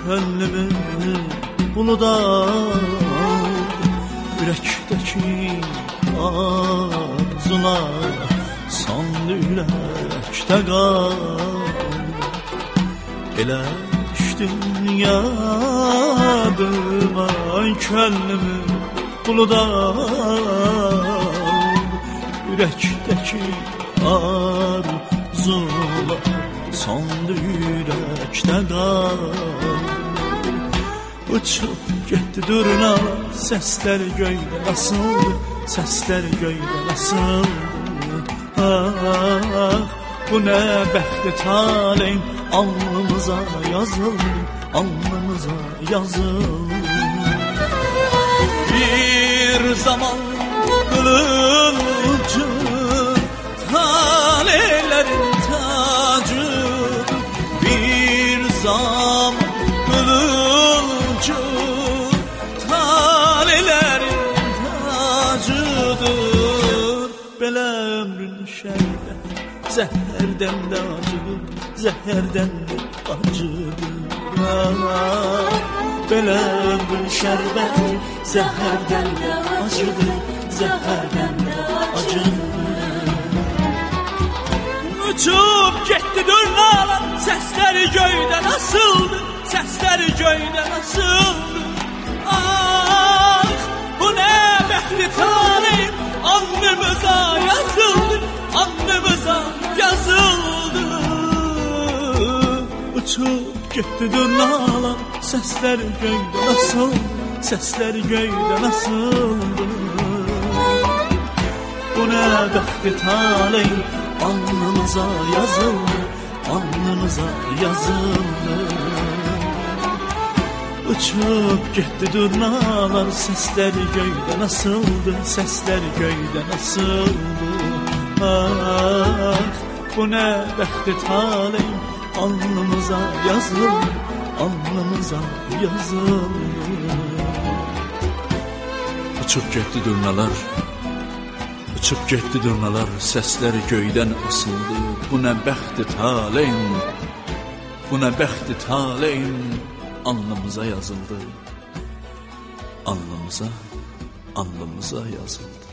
könlümü buluda, ürəkdəki arzular sandı ürəkdə qal. Elə düşdün yadıma könlümü buluda, ürəkdəki arzular sandı ürəkdə qal. Uçup getdi durnalar, səslər göydə nasıldı, səslər göydə nasıldı. Ah, bu nə bəxti taleyim, alnımıza yazıldı, alnımıza yazıldı. Bir zaman kılıncı, taleylerin tacı, bir zaman kılıncı, taleylerin tacıdır. Belə ömrün şərbət, zəhərdən də acıdır, zəhərdən də acıdır. Belə ömrün şərbət, zəhərdən də acıdır, zəhərdən də acıdır. Uçub getdi durnalar, səsləri göydə nasıldı, səsləri göydə nasıldı. Ah, bu nə bəxti taleyim, alnımıza yazıldı, alnımıza yazıldı. Uçub getdi durnalar, səsləri göydə nasıldı, səsləri göydə nasıldı. Bu nə bəxti taleyim, alnımıza yazıldı, alnımıza yazıldı. Uçup getdi durnalar, səsləri göydə nasıldı, səsləri göydə nasıldı. Ah, bu nə bəxti taleyim, alnımıza yazıldı, alnımıza yazıldı. Uçup getdi durnalar, uçup getdi durnalar, səsləri göydən asıldı. Bu nə bəxti taleyim, bu nə bəxti taleyim, alnımıza yazıldı, alnımıza, alnımıza yazıldı.